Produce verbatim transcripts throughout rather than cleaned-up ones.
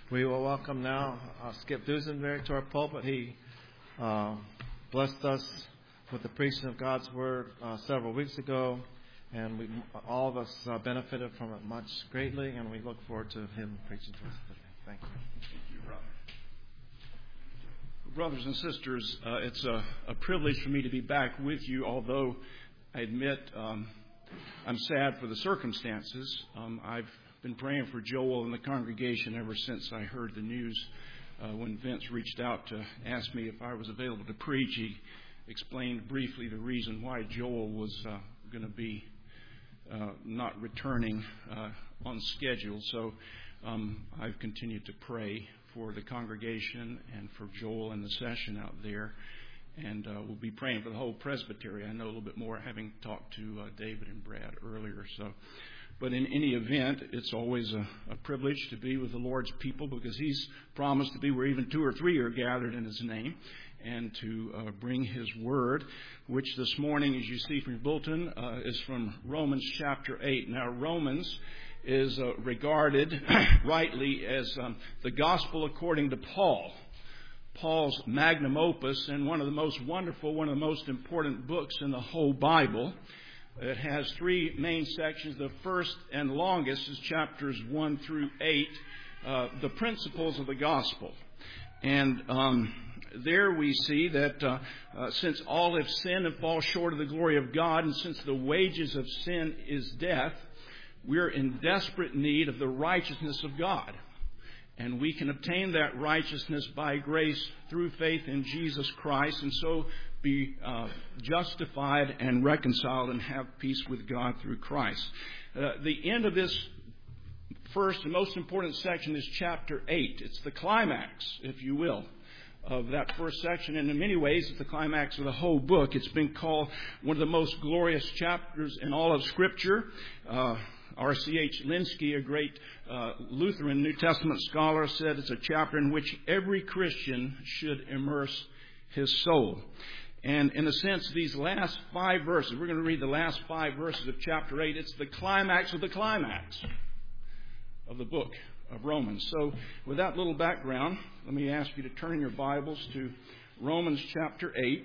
We will welcome now uh, Skip Dusenberry to our pulpit. He uh, blessed us with the preaching of God's Word uh, several weeks ago, and we, all of us uh, benefited from it much greatly, and we look forward to him preaching to us today. Thank you. Thank you, brother. Brothers and sisters, uh, it's a, a privilege for me to be back with you, although I admit um, I'm sad for the circumstances. Um, I've been praying for Joel and the congregation ever since I heard the news. Uh, when Vince reached out to ask me if I was available to preach, he explained briefly the reason why Joel was uh, going to be uh, not returning uh, on schedule. So um, I've continued to pray for the congregation and for Joel and the session out there. And uh, we'll be praying for the whole presbytery. I know a little bit more having talked to uh, David and Brad earlier. So. But in any event, it's always a, a privilege to be with the Lord's people because He's promised to be where even two or three are gathered in His name and to uh, bring His Word, which this morning, as you see from your bulletin, uh, is from Romans chapter eight. Now, Romans is uh, regarded rightly as um, the gospel according to Paul. Paul's magnum opus and one of the most wonderful, one of the most important books in the whole Bible. It has three main sections. The first and longest is chapters one through eight, uh, the principles of the gospel. And um, there we see that uh, uh, since all have sinned and fall short of the glory of God, and since the wages of sin is death, we're in desperate need of the righteousness of God. And we can obtain that righteousness by grace through faith in Jesus Christ, and so be uh, justified and reconciled and have peace with God through Christ. Uh, the end of this first and most important section is chapter eight. It's the climax, if you will, of that first section. And in many ways, it's the climax of the whole book. It's been called one of the most glorious chapters in all of Scripture. Uh, R C H Linsky, a great uh, Lutheran New Testament scholar, said it's a chapter in which every Christian should immerse his soul. And in a sense, these last five verses, we're going to read the last five verses of chapter eight. It's the climax of the climax of the book of Romans. So with that little background, let me ask you to turn your Bibles to Romans chapter eight.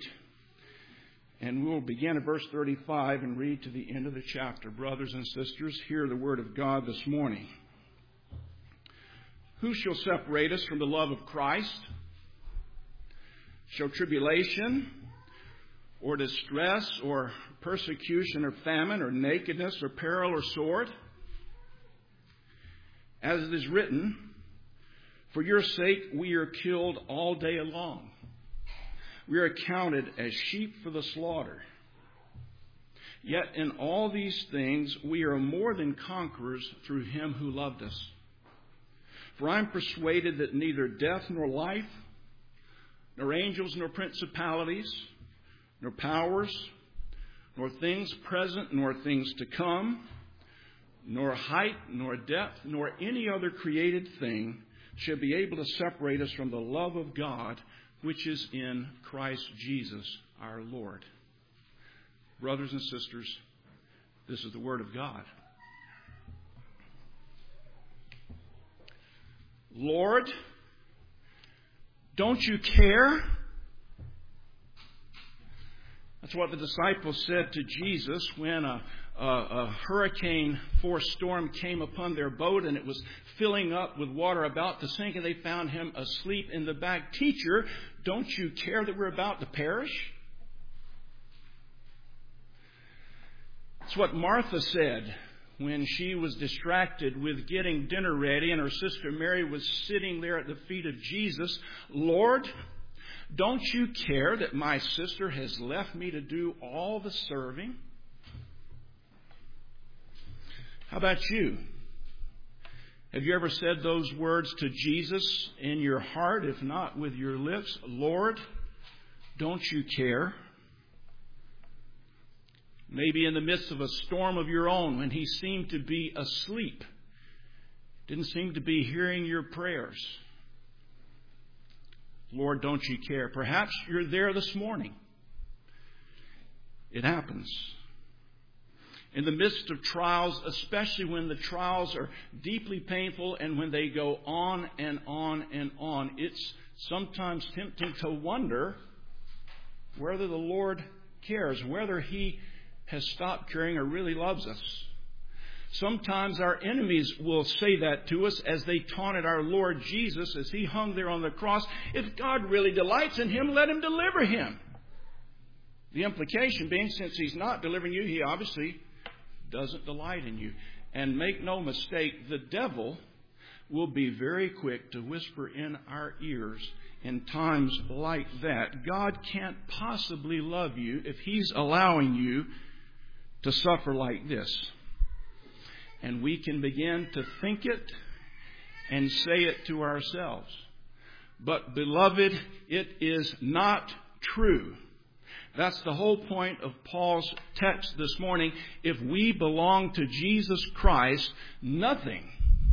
And we'll begin at verse thirty-five and read to the end of the chapter. Brothers and sisters, hear the word of God this morning. Who shall separate us from the love of Christ? Shall tribulation, or distress, or persecution, or famine, or nakedness, or peril, or sword? As it is written, for your sake we are killed all day long. We are counted as sheep for the slaughter. Yet in all these things we are more than conquerors through Him who loved us. For I am persuaded that neither death nor life, nor angels nor principalities, nor powers, nor things present nor things to come, nor height nor depth, nor any other created thing shall be able to separate us from the love of God which is in Christ Jesus our Lord. Brothers and sisters, this is the Word of God. Lord, don't you care? That's what the disciples said to Jesus when a, a, a hurricane-force storm came upon their boat and it was filling up with water about to sink, and they found Him asleep in the back. Teacher, don't you care that we're about to perish? That's what Martha said when she was distracted with getting dinner ready and her sister Mary was sitting there at the feet of Jesus. Lord, don't you care that my sister has left me to do all the serving? How about you? Have you ever said those words to Jesus in your heart, if not with your lips? Lord, don't you care? Maybe in the midst of a storm of your own when He seemed to be asleep, didn't seem to be hearing your prayers. Lord, don't you care? Perhaps you're there this morning. It happens. In the midst of trials, especially when the trials are deeply painful and when they go on and on and on, it's sometimes tempting to wonder whether the Lord cares, whether He has stopped caring or really loves us. Sometimes our enemies will say that to us as they taunted our Lord Jesus as He hung there on the cross. If God really delights in Him, let Him deliver Him. The implication being, since He's not delivering you, He obviously doesn't delight in you. And make no mistake, the devil will be very quick to whisper in our ears in times like that. God can't possibly love you if He's allowing you to suffer like this. And we can begin to think it and say it to ourselves. But beloved, it is not true. That's the whole point of Paul's text this morning. If we belong to Jesus Christ, nothing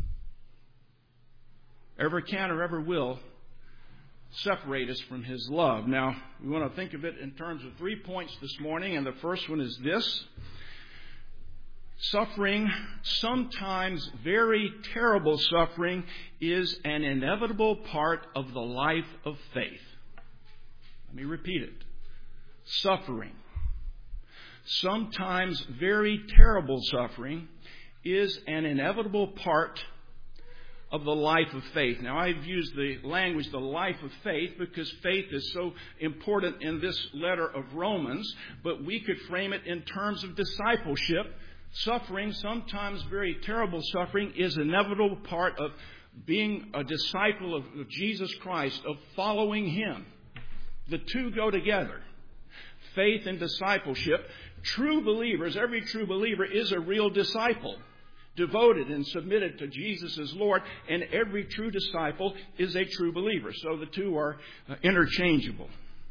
ever can or ever will separate us from His love. Now, we want to think of it in terms of three points this morning, and the first one is this. Suffering, sometimes very terrible suffering, is an inevitable part of the life of faith. Let me repeat it. Suffering, sometimes very terrible suffering, is an inevitable part of the life of faith. Now, I've used the language, the life of faith, because faith is so important in this letter of Romans, but we could frame it in terms of discipleship. Suffering, sometimes very terrible suffering, is an inevitable part of being a disciple of Jesus Christ, of following Him. The two go together. Faith and discipleship. True believers, every true believer is a real disciple, devoted and submitted to Jesus as Lord, and every true disciple is a true believer. So the two are uh, interchangeable.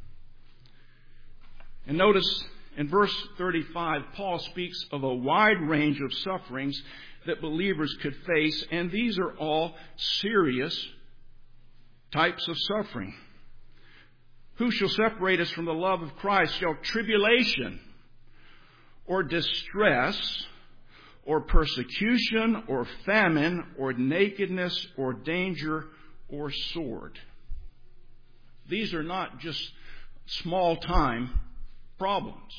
And notice in verse thirty-five, Paul speaks of a wide range of sufferings that believers could face, and these are all serious types of suffering. Who shall separate us from the love of Christ? Shall tribulation or distress or persecution or famine or nakedness or danger or sword? These are not just small-time problems.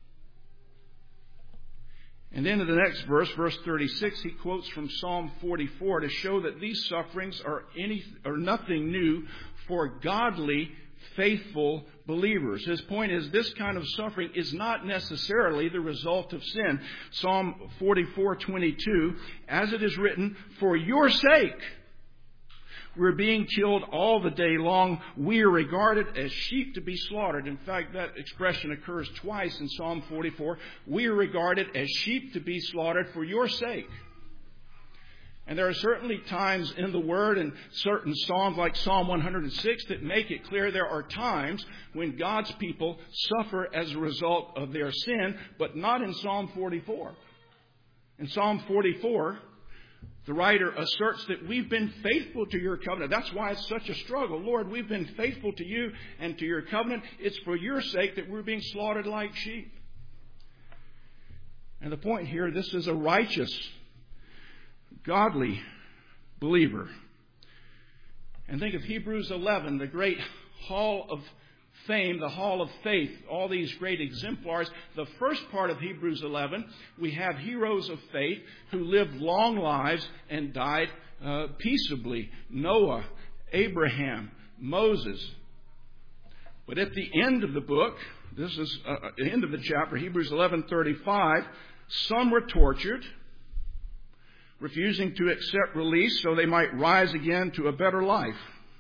And then in the next verse, verse thirty-six, he quotes from Psalm forty-four to show that these sufferings are any are nothing new for godly, faithful believers. His point is this kind of suffering is not necessarily the result of sin. Psalm forty-four twenty-two, as it is written, for your sake we're being killed all the day long. We are regarded as sheep to be slaughtered. In fact, that expression occurs twice in Psalm forty-four. We are regarded as sheep to be slaughtered for your sake. And there are certainly times in the Word and certain Psalms like Psalm one hundred six that make it clear there are times when God's people suffer as a result of their sin, but not in Psalm forty-four. In Psalm forty-four, the writer asserts that we've been faithful to your covenant. That's why it's such a struggle. Lord, we've been faithful to you and to your covenant. It's for your sake that we're being slaughtered like sheep. And the point here, this is a righteous, godly believer. And think of Hebrews eleven, the great hall of fame, the hall of faith, all these great exemplars. The first part of Hebrews eleven, we have heroes of faith who lived long lives and died uh, peaceably. Noah, Abraham, Moses. But at the end of the book, this is uh, the end of the chapter, Hebrews eleven thirty-five, some were tortured, refusing to accept release so they might rise again to a better life.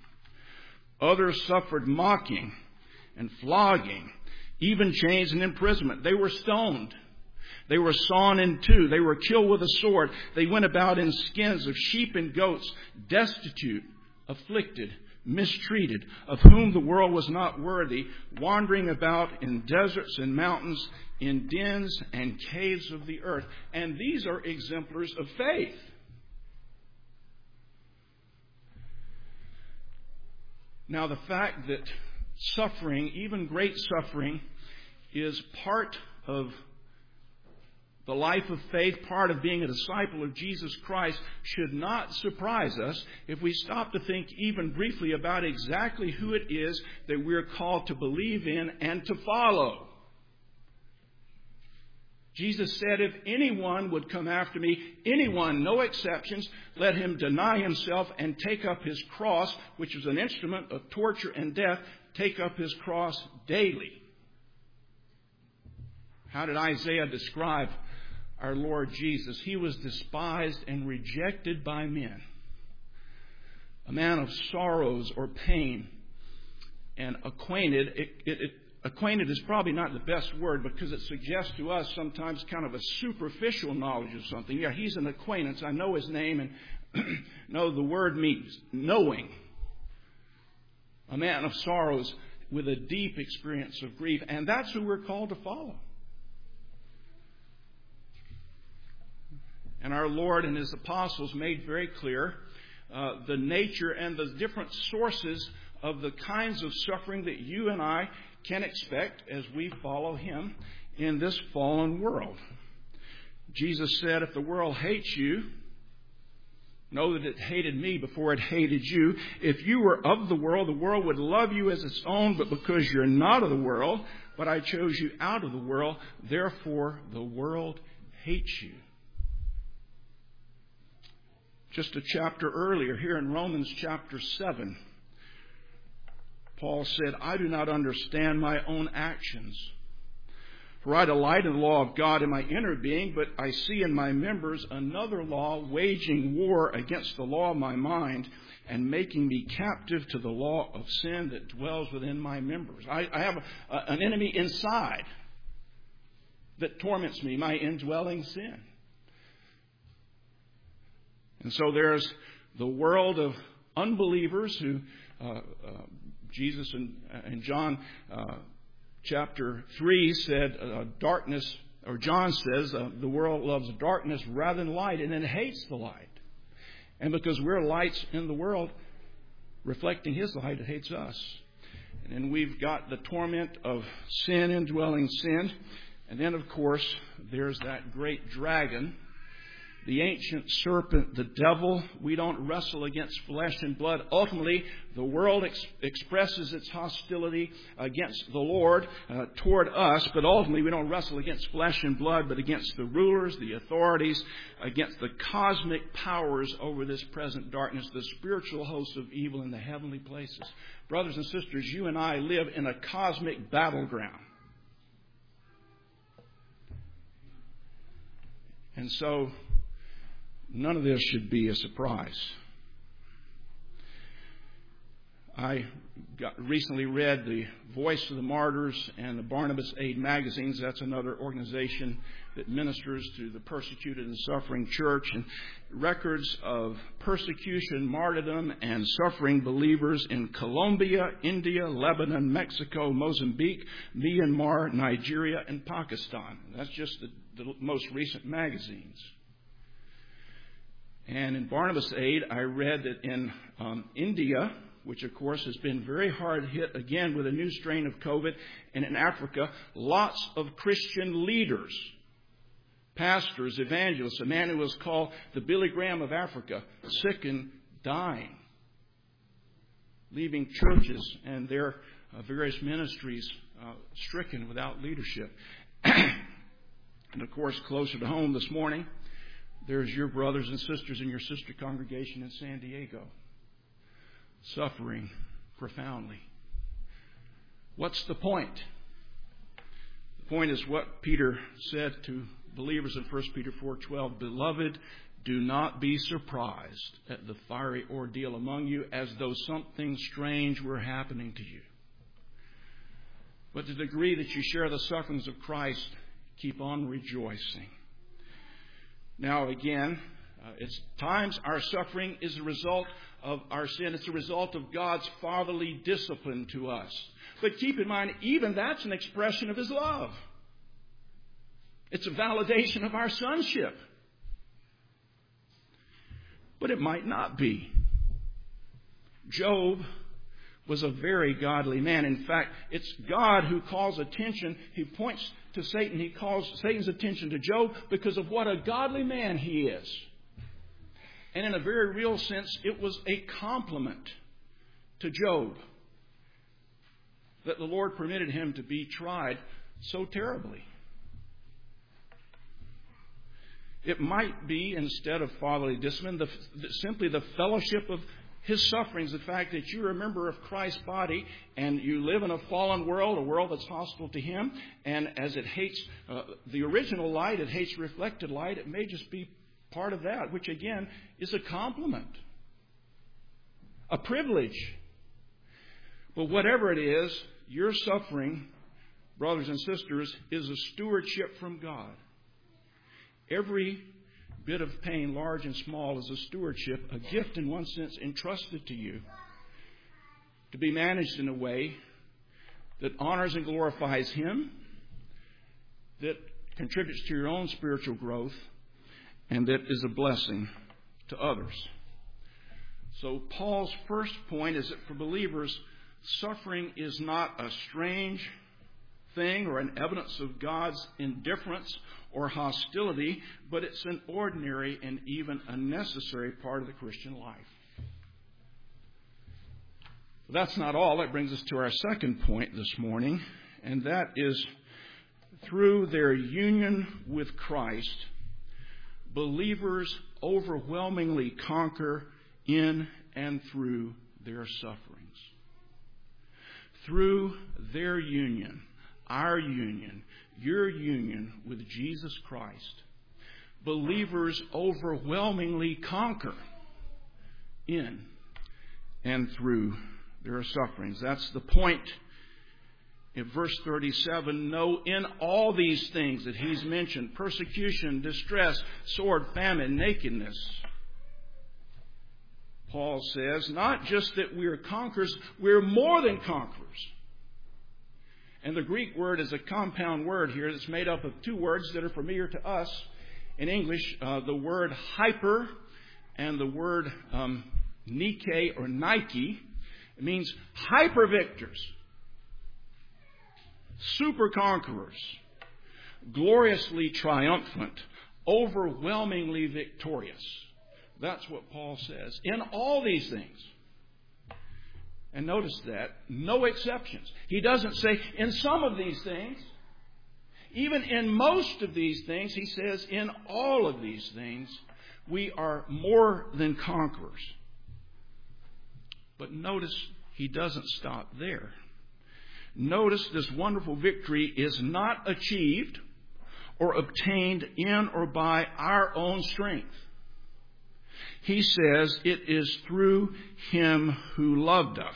Others suffered mocking and flogging, even chains and imprisonment. They were stoned. They were sawn in two. They were killed with a sword. They went about in skins of sheep and goats, destitute, afflicted, mistreated, of whom the world was not worthy, wandering about in deserts and mountains, in dens and caves of the earth. And these are exemplars of faith. Now, the fact that suffering, even great suffering, is part of The life of faith, part of being a disciple of Jesus Christ, should not surprise us if we stop to think even briefly about exactly who it is that we're called to believe in and to follow. Jesus said, if anyone would come after me, anyone, no exceptions, let him deny himself and take up his cross, which is an instrument of torture and death, take up his cross daily. How did Isaiah describe our Lord Jesus? He was despised and rejected by men, a man of sorrows or pain, and acquainted. It, it, it, acquainted is probably not the best word because it suggests to us sometimes kind of a superficial knowledge of something. Yeah, he's an acquaintance. I know his name, and no, the word means knowing. A man of sorrows with a deep experience of grief, and that's who we're called to follow. And our Lord and His apostles made very clear uh, the nature and the different sources of the kinds of suffering that you and I can expect as we follow Him in this fallen world. Jesus said, if the world hates you, know that it hated me before it hated you. If you were of the world, the world would love you as its own, but because you're not of the world, but I chose you out of the world, therefore the world hates you. Just a chapter earlier, here in Romans chapter seven, Paul said, I do not understand my own actions. For I delight in the law of God in my inner being, but I see in my members another law waging war against the law of my mind and making me captive to the law of sin that dwells within my members. I, I have a, an enemy inside that torments me, my indwelling sin. And so there's the world of unbelievers who uh, uh, Jesus in, in John uh, chapter three said uh, darkness, or John says uh, the world loves darkness rather than light, and then hates the light. And because we're lights in the world, reflecting His light, it hates us. And then we've got the torment of sin, indwelling sin. And then, of course, there's that great dragon, the ancient serpent, the devil. We don't wrestle against flesh and blood. Ultimately, the world ex- expresses its hostility against the Lord uh, toward us, but ultimately we don't wrestle against flesh and blood, but against the rulers, the authorities, against the cosmic powers over this present darkness, the spiritual hosts of evil in the heavenly places. Brothers and sisters, you and I live in a cosmic battleground. And so, none of this should be a surprise. I got, recently read The Voice of the Martyrs and the Barnabas Aid magazines. That's another organization that ministers to the persecuted and suffering church. And records of persecution, martyrdom, and suffering believers in Colombia, India, Lebanon, Mexico, Mozambique, Myanmar, Nigeria, and Pakistan. That's just the, the most recent magazines. And in Barnabas Aid, I read that in um, India, which of course has been very hard hit again with a new strain of COVID, and in Africa, lots of Christian leaders, pastors, evangelists, a man who was called the Billy Graham of Africa, sick and dying, leaving churches and their uh, various ministries uh, stricken without leadership. And of course, closer to home this morning, there's your brothers and sisters in your sister congregation in San Diego, suffering profoundly. What's the point? The point is what Peter said to believers in First Peter four twelve. Beloved, do not be surprised at the fiery ordeal among you as though something strange were happening to you. But to the degree that you share the sufferings of Christ, keep on rejoicing. Now, again, uh, it's times our suffering is a result of our sin. It's a result of God's fatherly discipline to us. But keep in mind, even that's an expression of His love. It's a validation of our sonship. But it might not be. Job was a very godly man. In fact, it's God who calls attention. He points to Satan. He calls Satan's attention to Job because of what a godly man he is. And in a very real sense, it was a compliment to Job that the Lord permitted him to be tried so terribly. It might be, instead of fatherly discipline, the, simply the fellowship of his sufferings, the fact that you're a member of Christ's body and you live in a fallen world, a world that's hostile to him, and as it hates uh, the original light, it hates reflected light, it may just be part of that, which again is a compliment, a privilege. But whatever it is, your suffering, brothers and sisters, is a stewardship from God. Every bit of pain, large and small, is a stewardship, a gift in one sense entrusted to you to be managed in a way that honors and glorifies Him, that contributes to your own spiritual growth, and that is a blessing to others. So Paul's first point is that for believers, suffering is not a strange thing or an evidence of God's indifference or hostility, but it's an ordinary and even a necessary part of the Christian life. That's not all. That brings us to our second point this morning, and that is through their union with Christ, believers overwhelmingly conquer in and through their sufferings. Through their union, our union, your union with Jesus Christ, believers overwhelmingly conquer in and through their sufferings. That's the point in verse thirty-seven. No, in all these things that he's mentioned, persecution, distress, sword, famine, nakedness, Paul says, not just that we're conquerors, we're more than conquerors. And the Greek word is a compound word here that's made up of two words that are familiar to us in English, uh, the word hyper and the word um, Nike or Nike. It means hyper victors, super conquerors, gloriously triumphant, overwhelmingly victorious. That's what Paul says. In all these things. And notice that, no exceptions. He doesn't say, in some of these things. Even in most of these things, he says, in all of these things, we are more than conquerors. But notice, he doesn't stop there. Notice this wonderful victory is not achieved or obtained in or by our own strength. He says it is through Him who loved us,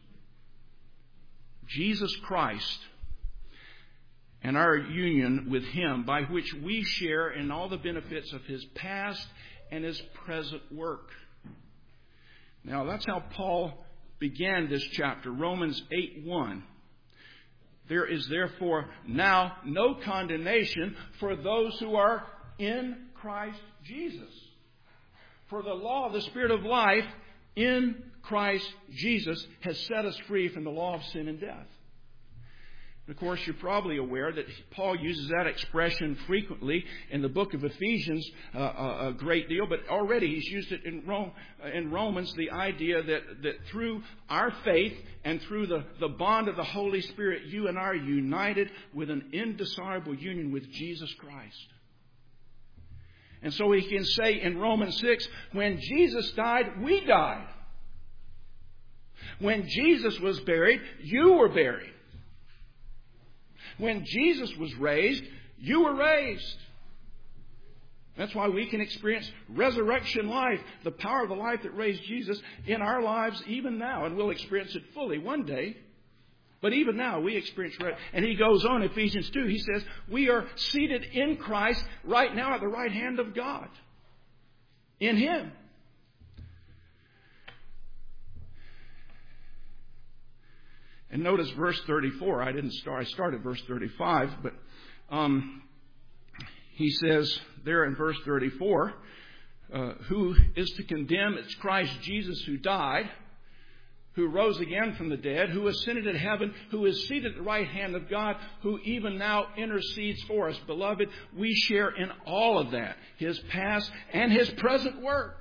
Jesus Christ, and our union with Him, by which we share in all the benefits of His past and His present work. Now, that's how Paul began this chapter, Romans eight one. There is therefore now no condemnation for those who are in Christ Jesus. For the law of the Spirit of life in Christ Jesus has set us free from the law of sin and death. Of course, you're probably aware that Paul uses that expression frequently in the book of Ephesians uh, a, a great deal, but already he's used it in, Rome, in Romans, the idea that, that through our faith and through the, the bond of the Holy Spirit, you and I are united with an indissoluble union with Jesus Christ. And so he can say in Romans six, when Jesus died, we died. When Jesus was buried, you were buried. When Jesus was raised, you were raised. That's why we can experience resurrection life, the power of the life that raised Jesus in our lives even now. And we'll experience it fully one day. But even now, we experience it. And he goes on, Ephesians two, he says, we are seated in Christ right now at the right hand of God. In Him. And notice verse thirty-four. I didn't start, I started verse thirty-five, but um, he says there in verse thirty-four, uh, who is to condemn? It's Christ Jesus who died, who rose again from the dead, who ascended to heaven, who is seated at the right hand of God, who even now intercedes for us. Beloved, we share in all of that, His past and His present work.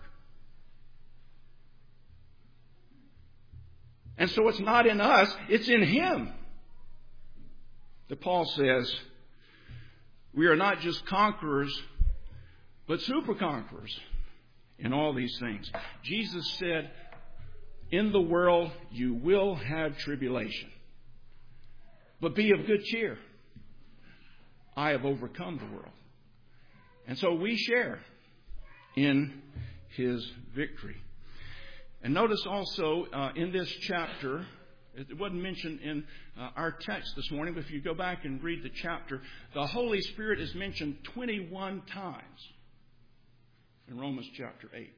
And so it's not in us, it's in Him. That Paul says, we are not just conquerors, but super conquerors in all these things. Jesus said, in the world you will have tribulation, but be of good cheer. I have overcome the world. And so we share in His victory. And notice also uh, in this chapter, it wasn't mentioned in uh, our text this morning, but if you go back and read the chapter, the Holy Spirit is mentioned twenty-one times in Romans chapter eight.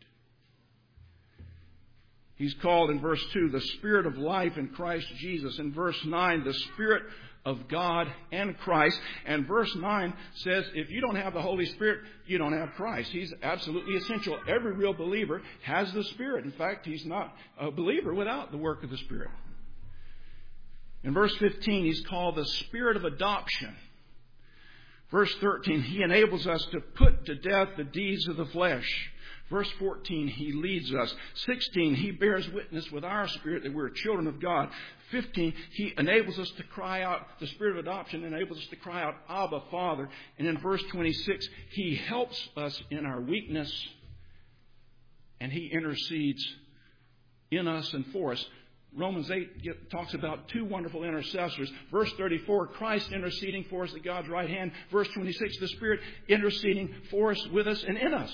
He's called in verse two, the Spirit of life in Christ Jesus. In verse nine, the Spirit of God and Christ. And verse nine says, if you don't have the Holy Spirit, you don't have Christ. He's absolutely essential. Every real believer has the Spirit. In fact, he's not a believer without the work of the Spirit. In verse fifteen, he's called the Spirit of adoption. Verse thirteen, He enables us to put to death the deeds of the flesh. Verse fourteen, He leads us. sixteen, He bears witness with our spirit that we're children of God. fifteen, He enables us to cry out, the Spirit of adoption enables us to cry out, Abba, Father. And in verse twenty-six, He helps us in our weakness, and He intercedes in us and for us. Romans eight talks about two wonderful intercessors. Verse thirty-four, Christ interceding for us at God's right hand. Verse twenty-six, the Spirit interceding for us, with us, and in us.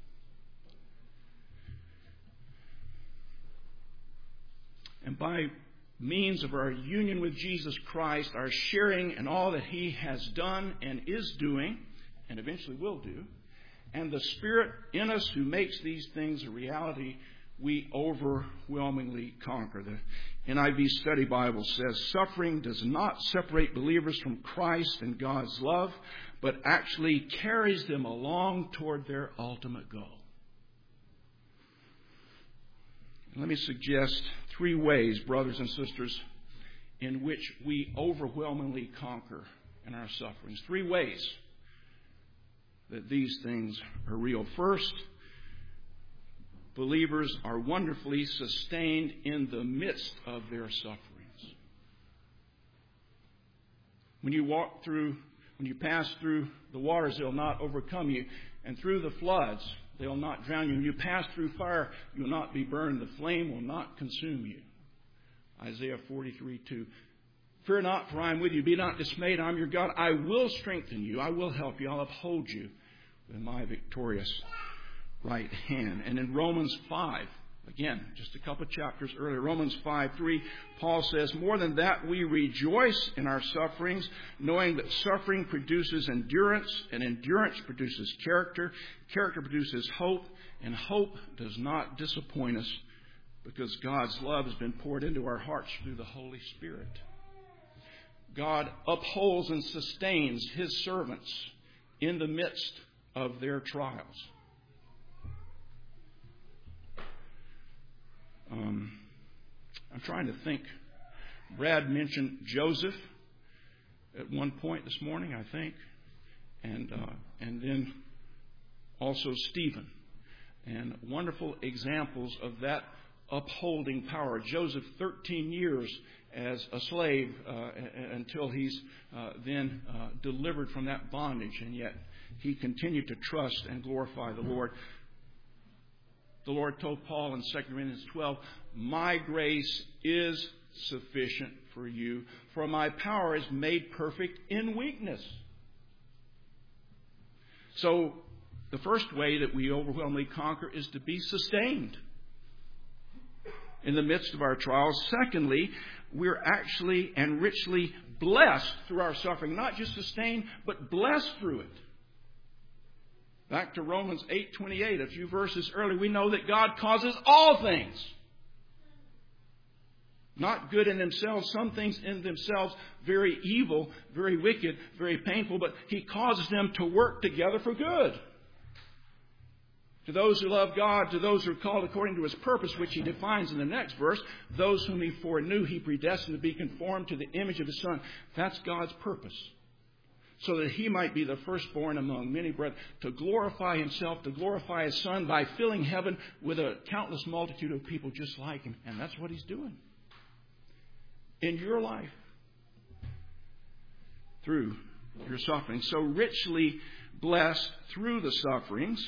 And by means of our union with Jesus Christ, our sharing in all that He has done and is doing, and eventually will do, and the Spirit in us who makes these things a reality, we overwhelmingly conquer. The N I V Study Bible says, suffering does not separate believers from Christ and God's love, but actually carries them along toward their ultimate goal. Let me suggest three ways, brothers and sisters, in which we overwhelmingly conquer in our sufferings. Three ways that these things are real. First, believers are wonderfully sustained in the midst of their sufferings. When you walk through, when you pass through the waters, they'll not overcome you. And through the floods, they'll not drown you. When you pass through fire, you will not be burned. The flame will not consume you. Isaiah forty-three two. Fear not, for I am with you. Be not dismayed. I am your God. I will strengthen you. I will help you. I'll uphold you with my victorious right hand. And in Romans five, again, just a couple of chapters earlier, Romans five three, Paul says, more than that, we rejoice in our sufferings, knowing that suffering produces endurance, and endurance produces character. Character produces hope, and hope does not disappoint us, because God's love has been poured into our hearts through the Holy Spirit. God upholds and sustains His servants in the midst of their trials. Um, I'm trying to think. Brad mentioned Joseph at one point this morning, I think, and uh, and then also Stephen, and wonderful examples of that upholding power. Joseph, thirteen years as a slave uh, until he's uh, then uh, delivered from that bondage, and yet he continued to trust and glorify the Lord. The Lord told Paul in Second Corinthians twelve, my grace is sufficient for you, for my power is made perfect in weakness. So the first way that we overwhelmingly conquer is to be sustained in the midst of our trials. Secondly, we're actually and richly blessed through our suffering. Not just sustained, but blessed through it. Back to Romans eight twenty-eight, a few verses earlier, we know that God causes all things, not good in themselves, some things in themselves very evil, very wicked, very painful, but He causes them to work together for good. To those who love God, to those who are called according to His purpose, which He defines in the next verse, those whom He foreknew, He predestined to be conformed to the image of His Son. That's God's purpose. So that He might be the firstborn among many brethren, to glorify Himself, to glorify His Son by filling heaven with a countless multitude of people just like Him. And that's what He's doing in your life through your suffering. So richly blessed through the sufferings.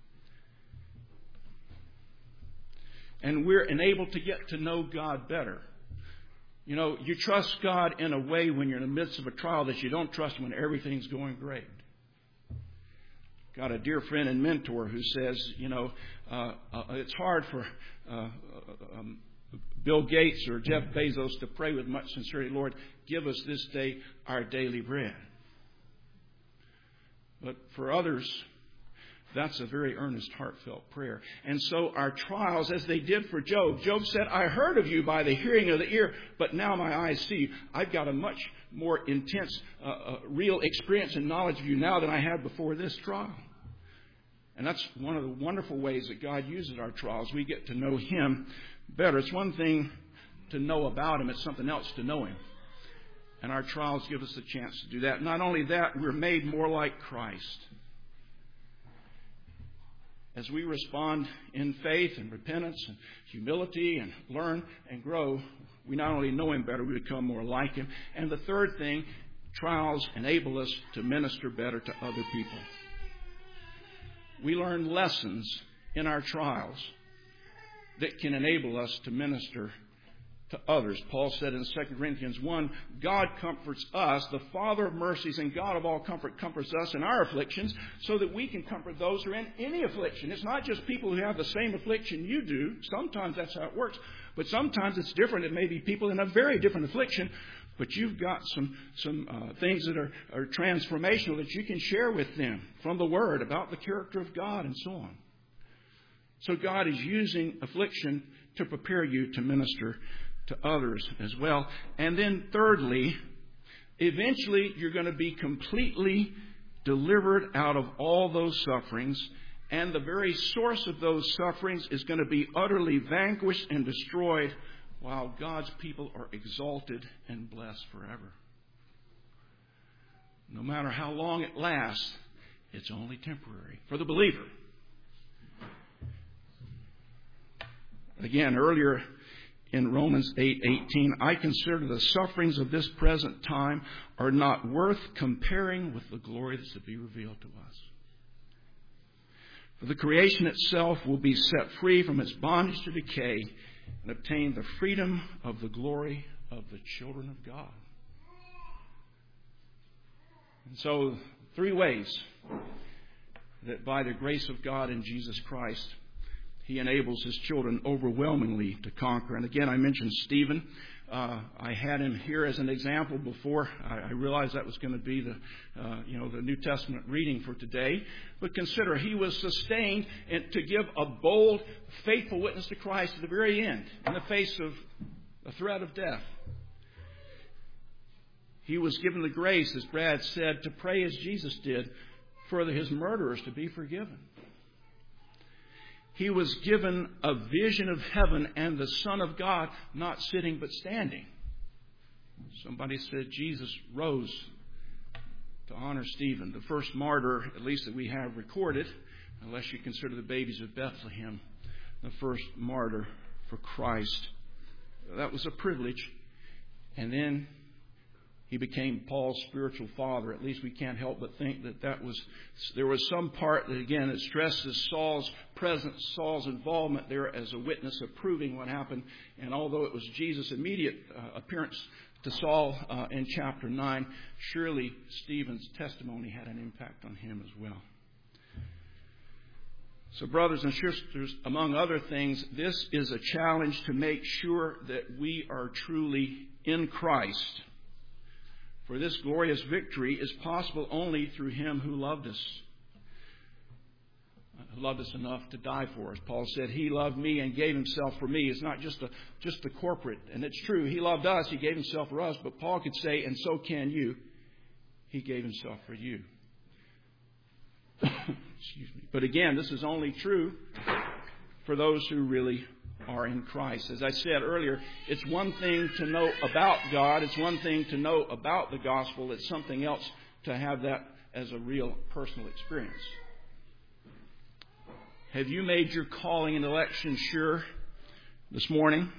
And we're enabled to get to know God better. You know, you trust God in a way when you're in the midst of a trial that you don't trust when everything's going great. Got a dear friend and mentor who says, you know, uh, uh, it's hard for uh, um, Bill Gates or Jeff Bezos to pray with much sincerity, Lord, give us this day our daily bread. But for others, that's a very earnest, heartfelt prayer. And so our trials, as they did for Job, Job said, I heard of you by the hearing of the ear, but now my eyes see you. I've got a much more intense, uh, uh, real experience and knowledge of you now than I had before this trial. And that's one of the wonderful ways that God uses our trials. We get to know Him better. It's one thing to know about Him. It's something else to know Him. And our trials give us a chance to do that. Not only that, we're made more like Christ. As we respond in faith and repentance and humility and learn and grow, we not only know Him better, we become more like Him. And the third thing, trials enable us to minister better to other people. We learn lessons in our trials that can enable us to minister to others. Paul said in Second Corinthians one, God comforts us, the Father of mercies and God of all comfort comforts us in our afflictions so that we can comfort those who are in any affliction. It's not just people who have the same affliction you do. Sometimes that's how it works. But sometimes it's different. It may be people in a very different affliction. But you've got some some uh, things that are, are transformational that you can share with them from the Word about the character of God and so on. So God is using affliction to prepare you to minister to others as well. And then thirdly, eventually you're going to be completely delivered out of all those sufferings, and the very source of those sufferings is going to be utterly vanquished and destroyed while God's people are exalted and blessed forever. No matter how long it lasts, it's only temporary for the believer. Again, earlier in Romans eight eighteen, I consider the sufferings of this present time are not worth comparing with the glory that's to be revealed to us. For the creation itself will be set free from its bondage to decay and obtain the freedom of the glory of the children of God. And so, three ways that by the grace of God in Jesus Christ, He enables His children overwhelmingly to conquer. And again, I mentioned Stephen. Uh, I had him here as an example before. I, I realized that was going to be the, uh, you know, the New Testament reading for today. But consider, he was sustained in, to give a bold, faithful witness to Christ to the very end, in the face of a threat of death. He was given the grace, as Brad said, to pray as Jesus did, for his murderers to be forgiven. He was given a vision of heaven and the Son of God not sitting but standing. Somebody said Jesus rose to honor Stephen, the first martyr, at least that we have recorded, unless you consider the babies of Bethlehem, the first martyr for Christ. That was a privilege. And then he became Paul's spiritual father. At least we can't help but think that that was, there was some part that, again, it stresses Saul's presence, Saul's involvement there as a witness of proving what happened. And although it was Jesus' immediate uh, appearance to Saul uh, in chapter nine, surely Stephen's testimony had an impact on him as well. So, brothers and sisters, among other things, this is a challenge to make sure that we are truly in Christ. For this glorious victory is possible only through Him who loved us. Who loved us enough to die for us. Paul said, He loved me and gave Himself for me. It's not just a, just the corporate. And it's true. He loved us. He gave Himself for us. But Paul could say, and so can you. He gave Himself for you. Excuse me. But again, this is only true for those who really are in Christ. As I said earlier, it's one thing to know about God. It's one thing to know about the gospel. It's something else to have that as a real personal experience. Have you made your calling and election sure this morning?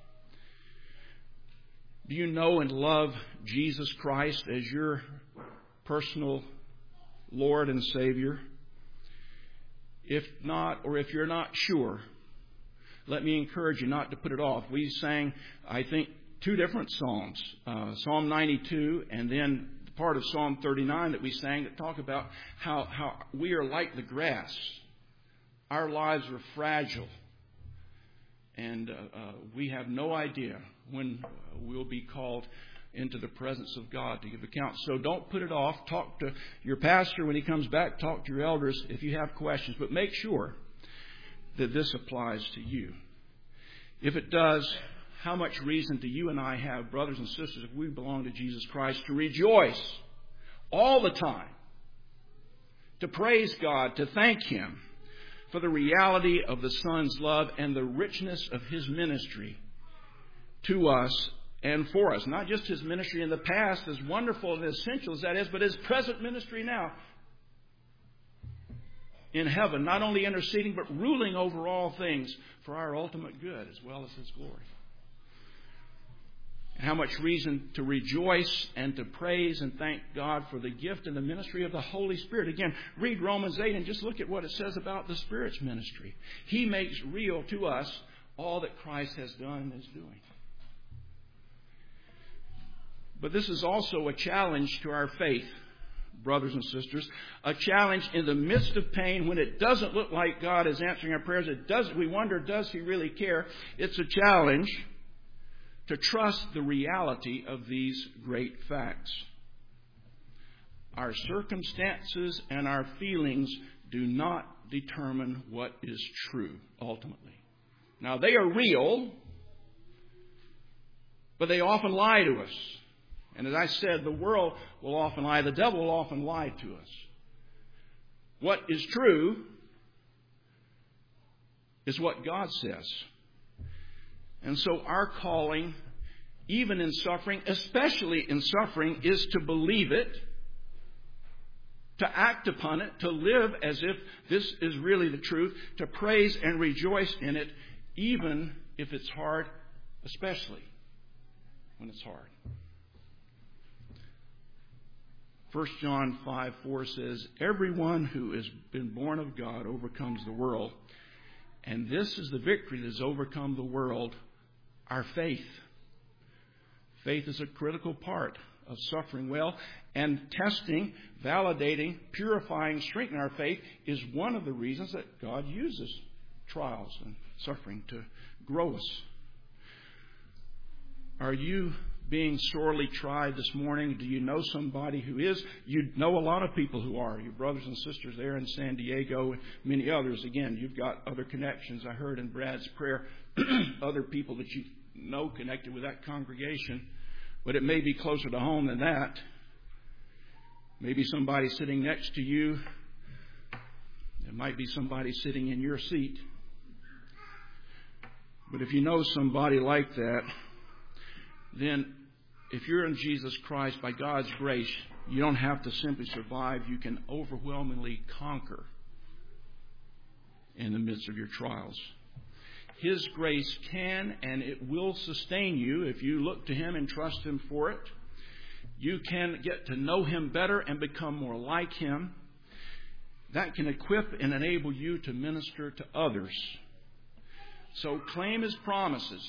Do you know and love Jesus Christ as your personal Lord and Savior? If not, or if you're not sure, let me encourage you not to put it off. We sang, I think, two different psalms. Uh, Psalm ninety-two and then part of Psalm thirty-nine that we sang that talk about how, how we are like the grass. Our lives are fragile. And uh, uh, we have no idea when we'll be called into the presence of God to give account. So don't put it off. Talk to your pastor when he comes back. Talk to your elders if you have questions. But make sure that this applies to you. If it does, how much reason do you and I have, brothers and sisters, if we belong to Jesus Christ, to rejoice all the time, to praise God, to thank Him for the reality of the Son's love and the richness of His ministry to us and for us. Not just His ministry in the past, as wonderful and essential as that is, but His present ministry now in heaven, not only interceding, but ruling over all things for our ultimate good as well as His glory. And how much reason to rejoice and to praise and thank God for the gift and the ministry of the Holy Spirit. Again, read Romans eight and just look at what it says about the Spirit's ministry. He makes real to us all that Christ has done and is doing. But this is also a challenge to our faith, brothers and sisters. A challenge in the midst of pain when it doesn't look like God is answering our prayers. It does. We wonder, does He really care? It's a challenge to trust the reality of these great facts. Our circumstances and our feelings do not determine what is true, ultimately. Now, they are real, but they often lie to us. And as I said, the world will often lie. The devil will often lie to us. What is true is what God says. And so our calling, even in suffering, especially in suffering, is to believe it, to act upon it, to live as if this is really the truth, to praise and rejoice in it, even if it's hard, especially when it's hard. First John five four says, everyone who has been born of God overcomes the world. And this is the victory that has overcome the world, our faith. Faith is a critical part of suffering well. And testing, validating, purifying, strengthening our faith is one of the reasons that God uses trials and suffering to grow us. Are you being sorely tried this morning? Do you know somebody who is? You know a lot of people who are. Your brothers and sisters there in San Diego and many others. Again, you've got other connections. I heard in Brad's prayer other people that you know connected with that congregation. But it may be closer to home than that. Maybe somebody sitting next to you. It might be somebody sitting in your seat. But if you know somebody like that, then if you're in Jesus Christ, by God's grace, you don't have to simply survive. You can overwhelmingly conquer in the midst of your trials. His grace can and it will sustain you if you look to Him and trust Him for it. You can get to know Him better and become more like Him. That can equip and enable you to minister to others. So claim His promises.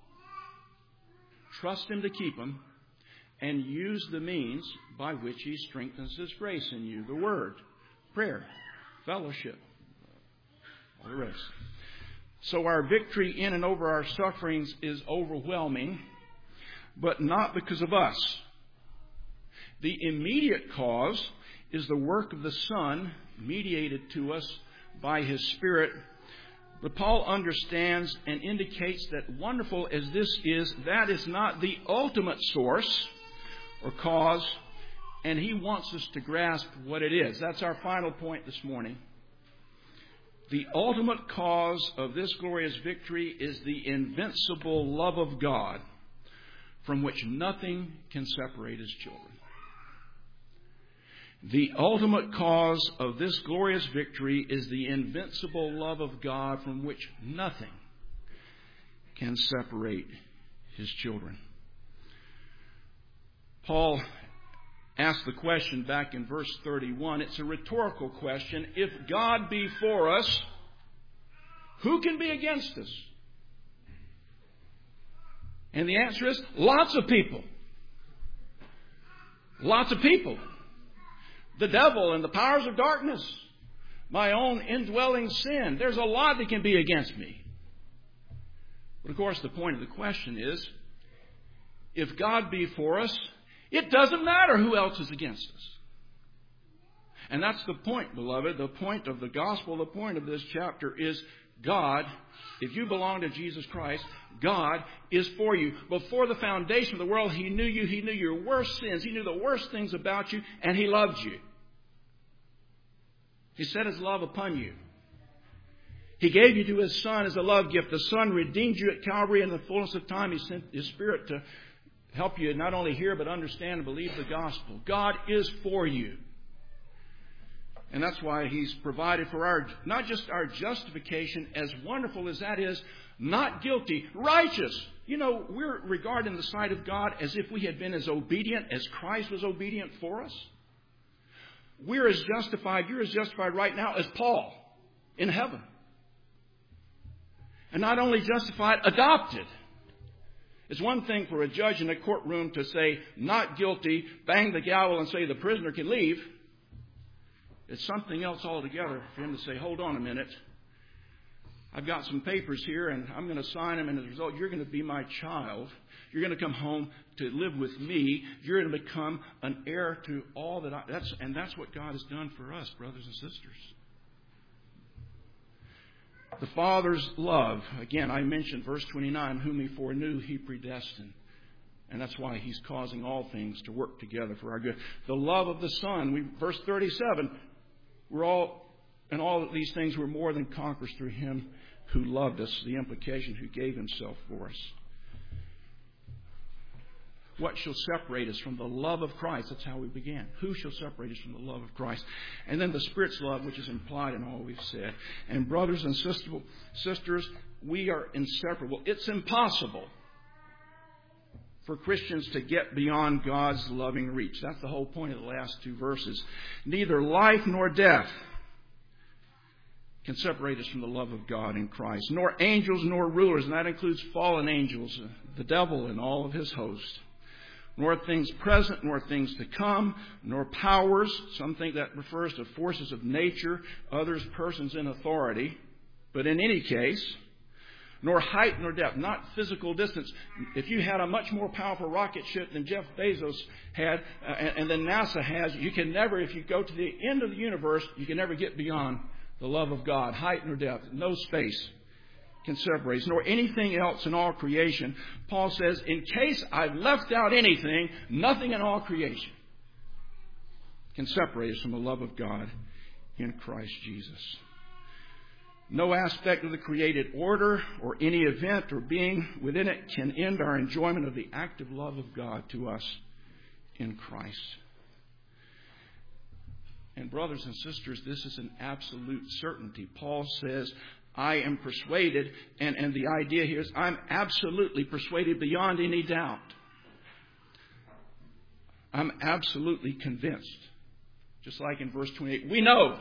Trust Him to keep them. And use the means by which He strengthens His grace in you. The Word, prayer, fellowship, all the rest. So our victory in and over our sufferings is overwhelming, but not because of us. The immediate cause is the work of the Son, mediated to us by His Spirit. But Paul understands and indicates that wonderful as this is, that is not the ultimate source or cause. And He wants us to grasp what it is. That's our final point this morning. The ultimate cause of this glorious victory is the invincible love of God, from which nothing can separate His children. The ultimate cause of this glorious victory is the invincible love of God, from which nothing can separate His children. Paul asked the question back in verse thirty-one. It's a rhetorical question. If God be for us, who can be against us? And the answer is lots of people. Lots of people. The devil and the powers of darkness. My own indwelling sin. There's a lot that can be against me. But of course the point of the question is, if God be for us, it doesn't matter who else is against us. And that's the point, beloved. The point of the gospel, the point of this chapter is God, if you belong to Jesus Christ, God is for you. Before the foundation of the world, He knew you. He knew your worst sins. He knew the worst things about you, and He loved you. He set His love upon you. He gave you to His Son as a love gift. The Son redeemed you at Calvary. In the fullness of time, He sent His Spirit to help you not only hear but understand and believe the gospel. God is for you. And that's why He's provided for our, not just our justification, as wonderful as that is, not guilty, righteous. You know, we're regarded in the sight of God as if we had been as obedient as Christ was obedient for us. We're as justified, you're as justified right now as Paul in heaven. And not only justified, adopted. It's one thing for a judge in a courtroom to say, not guilty, bang the gavel and say the prisoner can leave. It's something else altogether for him to say, hold on a minute. I've got some papers here and I'm going to sign them, and as a result, you're going to be my child. You're going to come home to live with me. You're going to become an heir to all that I... That's, and that's what God has done for us, brothers and sisters. The Father's love, again, I mentioned verse twenty-nine, whom He foreknew, He predestined. And that's why He's causing all things to work together for our good. The love of the Son, we, verse thirty-seven, we're all, and all of these things were more than conquerors through Him who loved us. The implication, who gave Himself for us. What shall separate us from the love of Christ? That's how we began. Who shall separate us from the love of Christ? And then the Spirit's love, which is implied in all we've said. And brothers and sisters, we are inseparable. It's impossible for Christians to get beyond God's loving reach. That's the whole point of the last two verses. Neither life nor death can separate us from the love of God in Christ. Nor angels nor rulers, and that includes fallen angels, the devil and all of his host. Nor things present, nor things to come, nor powers. Some think that refers to forces of nature, others persons in authority. But in any case, nor height nor depth, not physical distance. If you had a much more powerful rocket ship than Jeff Bezos had, uh, and, and than NASA has, you can never, if you go to the end of the universe, you can never get beyond the love of God. Height nor depth, no space can separate us, nor anything else in all creation. Paul says, in case I've left out anything, nothing in all creation can separate us from the love of God in Christ Jesus. No aspect of the created order or any event or being within it can end our enjoyment of the active love of God to us in Christ. And brothers and sisters, this is an absolute certainty. Paul says, I am persuaded, and, and the idea here is I'm absolutely persuaded beyond any doubt. I'm absolutely convinced. Just like in verse twenty-eight, we know.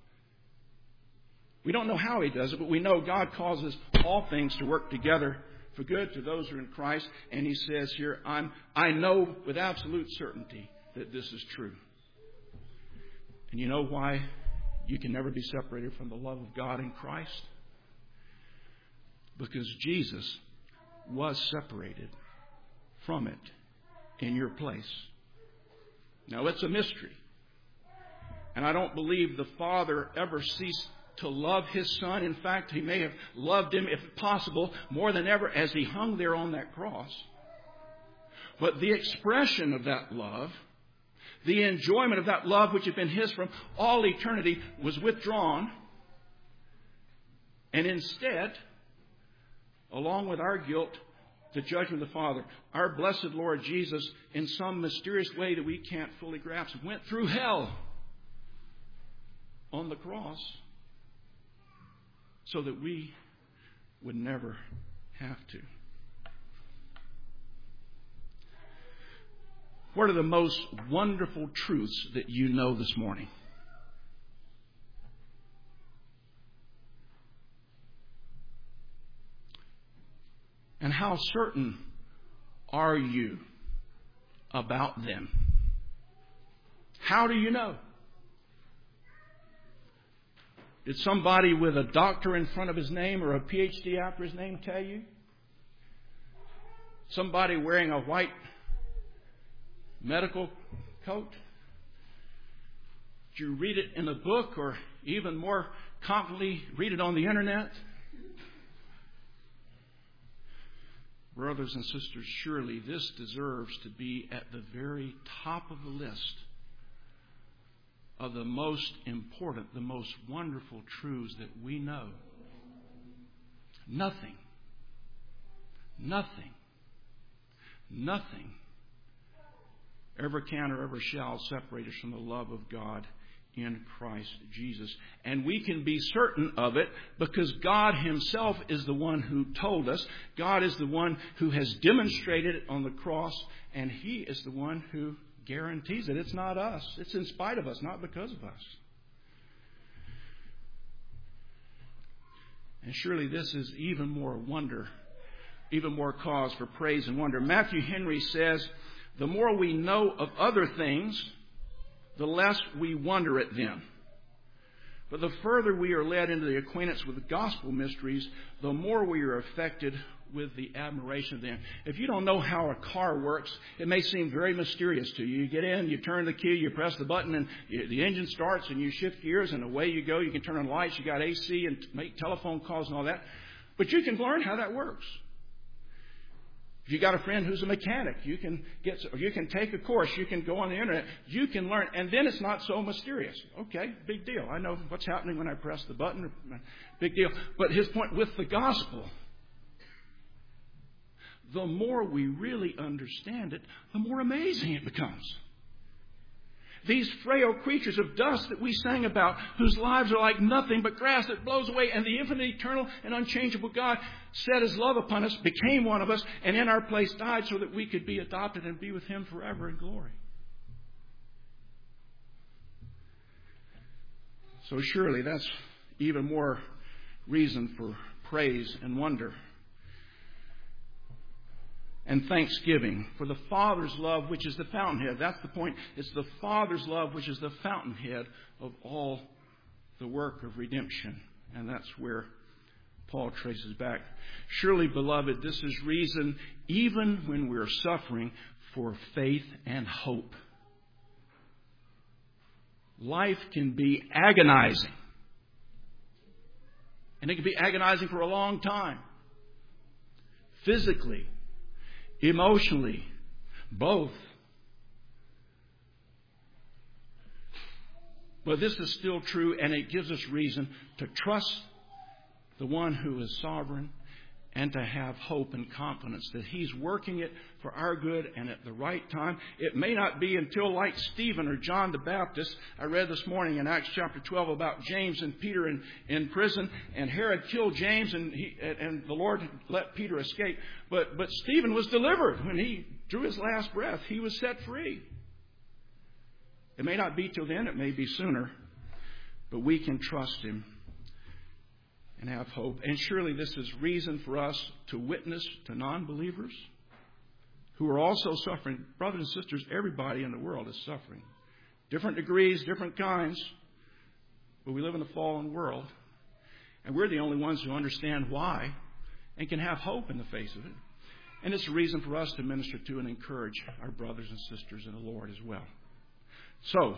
We don't know how He does it, but we know God causes all things to work together for good to those who are in Christ. And He says here, I'm, I know with absolute certainty that this is true. And you know why you can never be separated from the love of God in Christ? Because Jesus was separated from it in your place. Now, it's a mystery. And I don't believe the Father ever ceased to love His Son. In fact, He may have loved Him, if possible, more than ever as He hung there on that cross. But the expression of that love, The enjoyment of that love which had been His from all eternity was withdrawn. And instead, along with our guilt, the judgment of the Father, our blessed Lord Jesus, in some mysterious way that we can't fully grasp, went through hell on the cross so that we would never have to. What are the most wonderful truths that you know this morning? And how certain are you about them? How do you know? Did somebody with a doctor in front of his name or a P H D after his name tell you? Somebody wearing a white medical coat? Did you read it in a book, or even more confidently read it on the internet? Brothers and sisters, surely this deserves to be at the very top of the list of the most important, the most wonderful truths that we know. Nothing, nothing, nothing ever can or ever shall separate us from the love of God in Christ Jesus. And we can be certain of it because God Himself is the one who told us. God is the one who has demonstrated it on the cross, and He is the one who guarantees it. It's not us. It's in spite of us, not because of us. And surely this is even more wonder, even more cause for praise and wonder. Matthew Henry says, the more we know of other things, the less we wonder at them. But the further we are led into the acquaintance with the gospel mysteries, the more we are affected with the admiration of them. If you don't know how a car works, it may seem very mysterious to you. You get in, you turn the key, you press the button, and you, the engine starts, and you shift gears, and away you go. You can turn on lights, you got A C, and make telephone calls and all that. But you can learn how that works. If you got a friend who's a mechanic, you can get, you can take a course, you can go on the internet, you can learn, and then it's not so mysterious. Okay, big deal. I know what's happening when I press the button. Big deal. But his point with the gospel, the more we really understand it, the more amazing it becomes. These frail creatures of dust that we sang about, whose lives are like nothing but grass that blows away, and the infinite, eternal, and unchangeable God set His love upon us, became one of us, and in our place died so that we could be adopted and be with Him forever in glory. So surely that's even more reason for praise and wonder and thanksgiving for the Father's love, which is the fountainhead. That's the point. It's the Father's love, which is the fountainhead of all the work of redemption. And that's where Paul traces back. Surely, beloved, this is reason, even when we're suffering, for faith and hope. Life can be agonizing. And it can be agonizing for a long time. Physically, emotionally, both. But this is still true, and it gives us reason to trust the one who is sovereign and to have hope and confidence that He's working it for our good and at the right time. It may not be until, like Stephen or John the Baptist, I read this morning in Acts chapter twelve about James and Peter in, in prison, and Herod killed James, and he, and the Lord let Peter escape. But, but Stephen was delivered when he drew his last breath. He was set free. It may not be till then, it may be sooner, but we can trust Him and have hope. And surely this is reason for us to witness to non-believers who are also suffering. Brothers and sisters, everybody in the world is suffering. Different degrees, different kinds. But we live in a fallen world. And we're the only ones who understand why and can have hope in the face of it. And it's a reason for us to minister to and encourage our brothers and sisters in the Lord as well. So,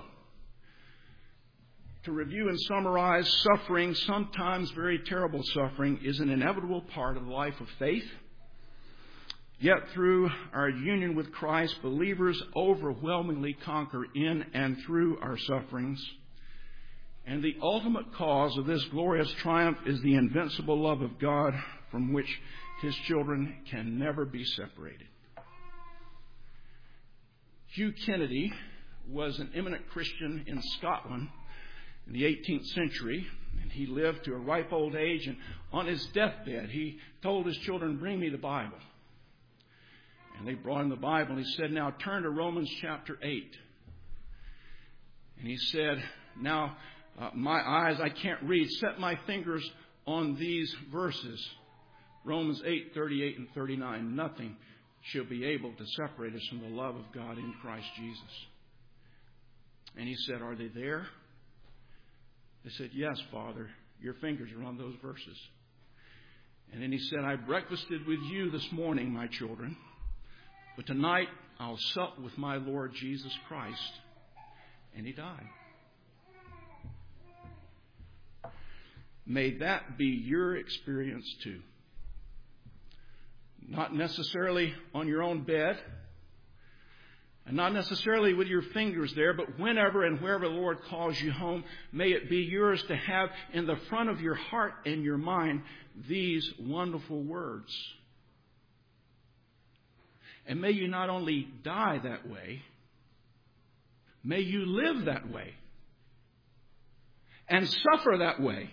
to review and summarize, suffering, sometimes very terrible suffering, is an inevitable part of the life of faith. Yet through our union with Christ, believers overwhelmingly conquer in and through our sufferings. And the ultimate cause of this glorious triumph is the invincible love of God from which His children can never be separated. Hugh Kennedy was an eminent Christian in Scotland in the eighteenth century, and he lived to a ripe old age, and on his deathbed he told his children, "Bring me the Bible." And they brought him the Bible, and he said, "Now turn to Romans chapter eight." And he said, "Now uh, my eyes, I can't read. Set my fingers on these verses." Romans eight, thirty-eight and thirty-nine. "Nothing shall be able to separate us from the love of God in Christ Jesus." And he said, "Are they there?" They said, "Yes, Father, your fingers are on those verses." And then he said, "I breakfasted with you this morning, my children, but tonight I'll sup with my Lord Jesus Christ." And he died. May that be your experience too. Not necessarily on your own bed, and not necessarily with your fingers there, but whenever and wherever the Lord calls you home, may it be yours to have in the front of your heart and your mind these wonderful words. And may you not only die that way, may you live that way and suffer that way,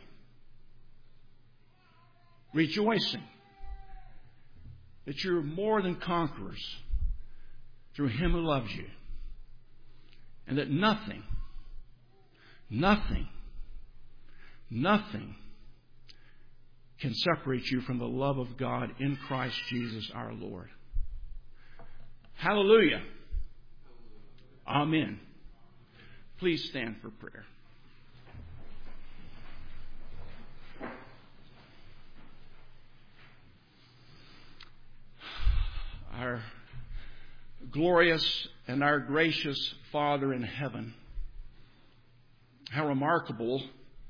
rejoicing that you're more than conquerors through Him who loves you, and that nothing, nothing, nothing can separate you from the love of God in Christ Jesus our Lord. Hallelujah. Amen. Please stand for prayer. Our glorious and our gracious Father in heaven, how remarkable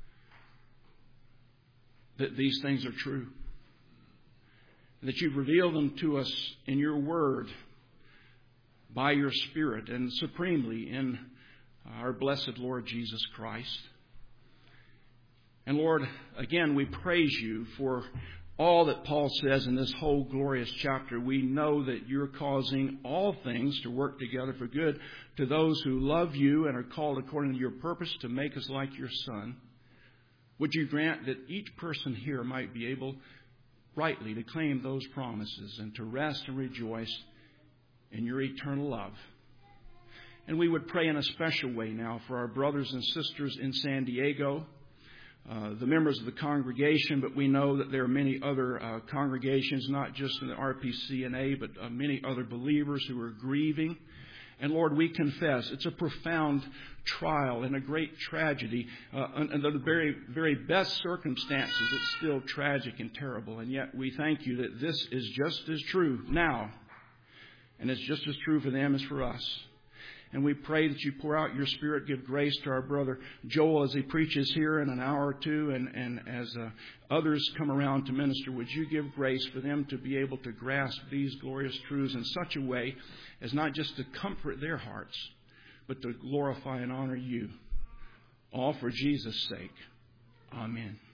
that these things are true, that you've revealed them to us in your word by your Spirit and supremely in our blessed Lord Jesus Christ. And Lord, again, we praise you for all that Paul says in this whole glorious chapter. We know that you're causing all things to work together for good to those who love you and are called according to your purpose to make us like your Son. Would you grant that each person here might be able rightly to claim those promises and to rest and rejoice in your eternal love. And we would pray in a special way now for our brothers and sisters in San Diego, Uh, the members of the congregation, but we know that there are many other uh, congregations, not just in the R P C N A, but uh, many other believers who are grieving. And Lord, we confess it's a profound trial and a great tragedy. Uh, under the very, very best circumstances, it's still tragic and terrible. And yet we thank you that this is just as true now. And it's just as true for them as for us. And we pray that you pour out your Spirit, give grace to our brother Joel as he preaches here in an hour or two. And, and as uh, others come around to minister, would you give grace for them to be able to grasp these glorious truths in such a way as not just to comfort their hearts, but to glorify and honor you. All for Jesus' sake. Amen.